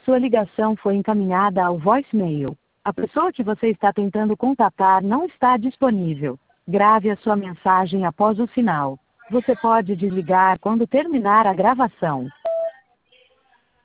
Sua ligação foi encaminhada ao voicemail. A pessoa que você está tentando contatar não está disponível. Grave a sua mensagem após o sinal. Você pode desligar quando terminar a gravação.